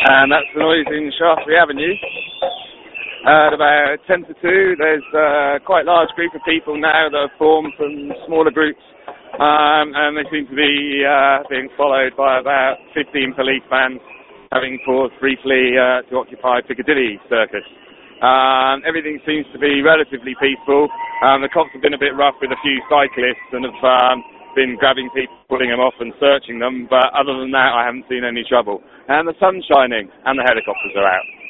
and that's the noise in Shaftesbury Avenue. At about 10 to 2, there's a quite large group of people now that have formed from smaller groups, and they seem to be being followed by about 15 police vans, having paused briefly to occupy Piccadilly Circus. Everything seems to be relatively peaceful. The cops have been a bit rough with a few cyclists and have been grabbing people, pulling them off and searching them, but other than that I haven't seen any trouble. And the sun's shining and the helicopters are out.